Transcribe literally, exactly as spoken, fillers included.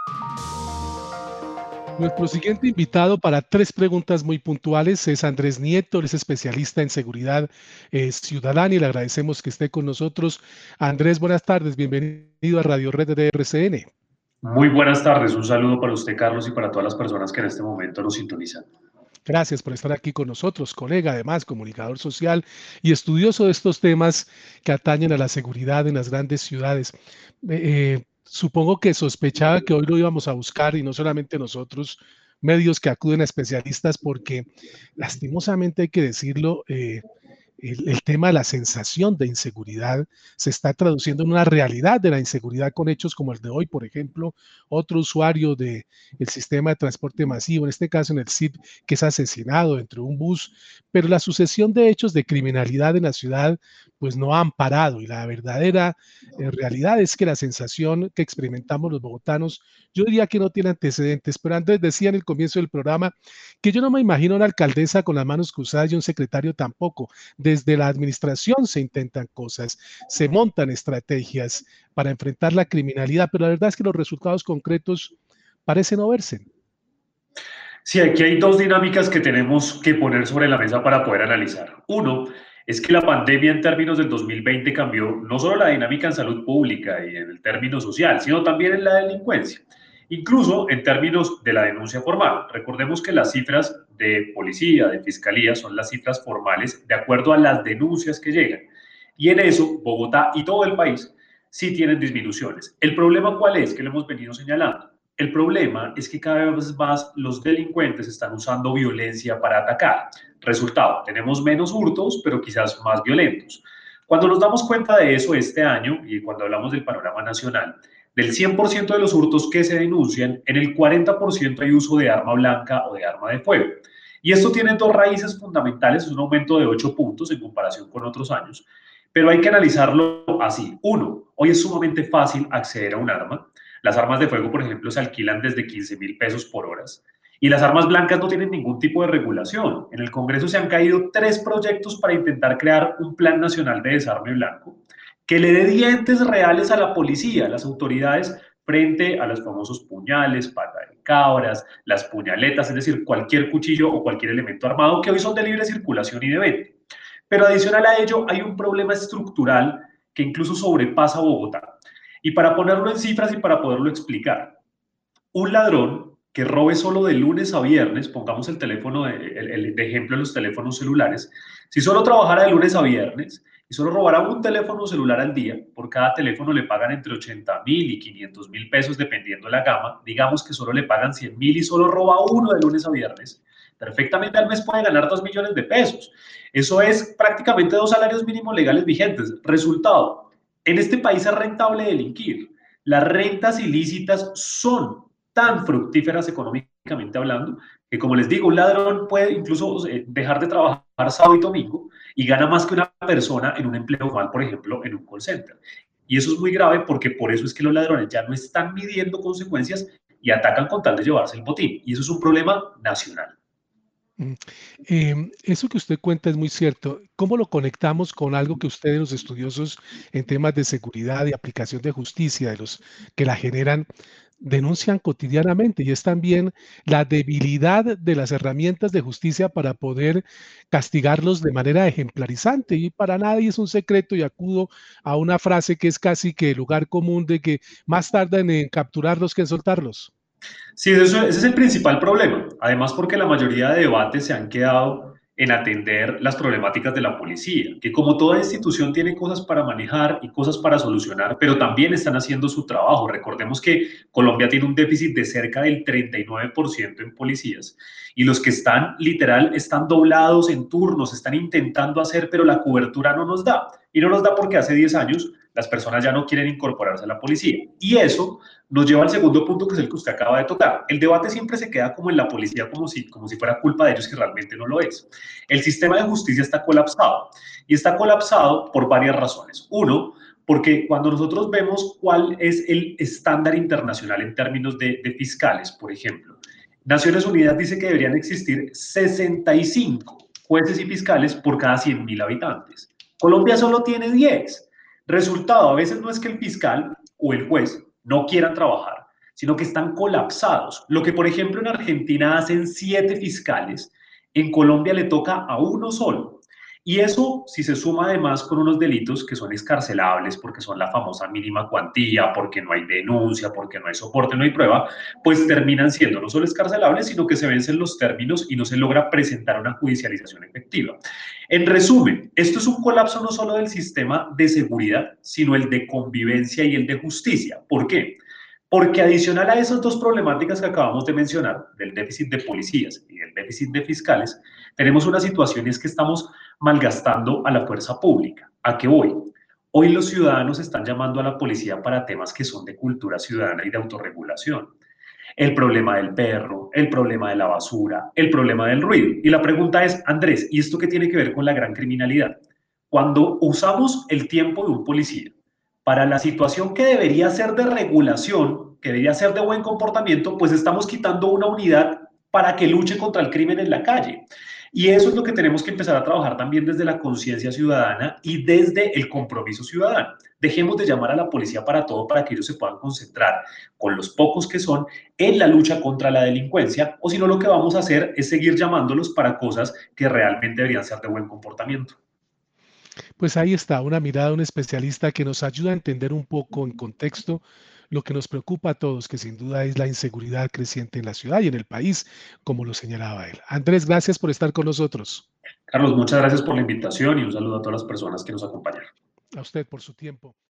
Nuestro siguiente invitado para tres preguntas muy puntuales es Andrés Nieto, él es especialista en seguridad eh, ciudadana y le agradecemos que esté con nosotros. Andrés, buenas tardes, bienvenido a Radio Red de R C N. Muy buenas tardes, un saludo para usted, Carlos, y para todas las personas que en este momento nos sintonizan. Gracias por estar aquí con nosotros, colega, además, comunicador social y estudioso de estos temas que atañen a la seguridad en las grandes ciudades. Eh, supongo que sospechaba que hoy lo íbamos a buscar y no solamente nosotros, medios que acuden a especialistas, porque lastimosamente hay que decirlo, eh, el, el, tema de la sensación de inseguridad se está traduciendo en una realidad de la inseguridad con hechos como el de hoy, por ejemplo, otro usuario del sistema de transporte masivo, en este caso en el C I D, que es asesinado dentro de un bus, pero la sucesión de hechos de criminalidad en la ciudad pues no han parado y la verdadera eh, realidad es que la sensación que experimentamos los bogotanos, yo diría que no tiene antecedentes, pero Andrés decía en el comienzo del programa que yo no me imagino una alcaldesa con las manos cruzadas y un secretario tampoco. Desde la administración se intentan cosas, se montan estrategias para enfrentar la criminalidad, pero la verdad es que los resultados concretos parecen no verse. Sí, aquí hay dos dinámicas que tenemos que poner sobre la mesa para poder analizar. Uno, es que la pandemia en términos del dos mil veinte cambió no solo la dinámica en salud pública y en el término social, sino también en la delincuencia, incluso en términos de la denuncia formal. Recordemos que las cifras de policía, de fiscalía, son las cifras formales de acuerdo a las denuncias que llegan. Y en eso, Bogotá y todo el país sí tienen disminuciones. ¿El problema cuál es? Que lo hemos venido señalando. El problema es que cada vez más los delincuentes están usando violencia para atacar. Resultado, tenemos menos hurtos, pero quizás más violentos. Cuando nos damos cuenta de eso este año, y cuando hablamos del panorama nacional, del cien por ciento de los hurtos que se denuncian, en el cuarenta por ciento hay uso de arma blanca o de arma de fuego. Y esto tiene dos raíces fundamentales, es un aumento de ocho puntos en comparación con otros años, pero hay que analizarlo así. Uno, hoy es sumamente fácil acceder a un arma. Las armas de fuego, por ejemplo, se alquilan desde quince mil pesos por horas. Y las armas blancas no tienen ningún tipo de regulación. En el Congreso se han caído tres proyectos para intentar crear un plan nacional de desarme blanco que le dé dientes reales a la policía, a las autoridades, frente a los famosos puñales, pata de cabras, las puñaletas, es decir, cualquier cuchillo o cualquier elemento armado que hoy son de libre circulación y de venta. Pero adicional a ello hay un problema estructural que incluso sobrepasa Bogotá. Y para ponerlo en cifras y para poderlo explicar, un ladrón que robe solo de lunes a viernes, pongamos el teléfono de, el, el de ejemplo en los teléfonos celulares, si solo trabajara de lunes a viernes y solo robara un teléfono celular al día, por cada teléfono le pagan entre ochenta mil y quinientos mil pesos dependiendo de la gama, digamos que solo le pagan cien mil y solo roba uno de lunes a viernes, perfectamente al mes puede ganar dos millones de pesos. Eso es prácticamente dos salarios mínimos legales vigentes. Resultado, en este país es rentable delinquir. Las rentas ilícitas son tan fructíferas económicamente hablando que, como les digo, un ladrón puede incluso dejar de trabajar sábado y domingo y gana más que una persona en un empleo formal, por ejemplo, en un call center. Y eso es muy grave porque por eso es que los ladrones ya no están midiendo consecuencias y atacan con tal de llevarse el botín. Y eso es un problema nacional. Eh, eso que usted cuenta es muy cierto. ¿Cómo lo conectamos con algo que ustedes, los estudiosos en temas de seguridad y aplicación de justicia, de los que la generan, denuncian cotidianamente? Y es también la debilidad de las herramientas de justicia para poder castigarlos de manera ejemplarizante. Y para nadie es un secreto, y acudo a una frase que es casi que lugar común, de que más tardan en capturarlos que en soltarlos. Sí, eso, ese es el principal problema. Además, porque la mayoría de debates se han quedado en atender las problemáticas de la policía, que como toda institución tiene cosas para manejar y cosas para solucionar, pero también están haciendo su trabajo. Recordemos que Colombia tiene un déficit de cerca del treinta y nueve por ciento en policías y los que están literal están doblados en turnos, están intentando hacer, pero la cobertura no nos da. Y no nos da porque hace diez años las personas ya no quieren incorporarse a la policía. Y eso nos lleva al segundo punto, que es el que usted acaba de tocar. El debate siempre se queda como en la policía, como si, como si fuera culpa de ellos, que realmente no lo es. El sistema de justicia está colapsado, y está colapsado por varias razones. Uno, porque cuando nosotros vemos cuál es el estándar internacional en términos de, de fiscales, por ejemplo, Naciones Unidas dice que deberían existir sesenta y cinco jueces y fiscales por cada cien mil habitantes. Colombia solo tiene diez. Resultado, a veces no es que el fiscal o el juez no quieran trabajar, sino que están colapsados. Lo que, por ejemplo, en Argentina hacen siete fiscales, en Colombia le toca a uno solo. Y eso, si se suma además con unos delitos que son escarcelables porque son la famosa mínima cuantía, porque no hay denuncia, porque no hay soporte, no hay prueba, pues terminan siendo no solo escarcelables, sino que se vencen los términos y no se logra presentar una judicialización efectiva. En resumen, esto es un colapso no solo del sistema de seguridad, sino el de convivencia y el de justicia. ¿Por qué? Porque adicional a esas dos problemáticas que acabamos de mencionar, del déficit de policías y del déficit de fiscales, tenemos una situación y es que estamos malgastando a la fuerza pública. ¿A qué voy? Hoy los ciudadanos están llamando a la policía para temas que son de cultura ciudadana y de autorregulación. El problema del perro, el problema de la basura, el problema del ruido. Y la pregunta es, Andrés, ¿y esto qué tiene que ver con la gran criminalidad? Cuando usamos el tiempo de un policía para la situación que debería ser de regulación, que debería ser de buen comportamiento, pues estamos quitando una unidad para que luche contra el crimen en la calle. Y eso es lo que tenemos que empezar a trabajar también desde la conciencia ciudadana y desde el compromiso ciudadano. Dejemos de llamar a la policía para todo para que ellos se puedan concentrar con los pocos que son en la lucha contra la delincuencia, o si no lo que vamos a hacer es seguir llamándolos para cosas que realmente deberían ser de buen comportamiento. Pues ahí está, una mirada de un especialista que nos ayuda a entender un poco en contexto lo que nos preocupa a todos, que sin duda es la inseguridad creciente en la ciudad y en el país, como lo señalaba él. Andrés, gracias por estar con nosotros. Carlos, muchas gracias por la invitación y un saludo a todas las personas que nos acompañaron. A usted por su tiempo.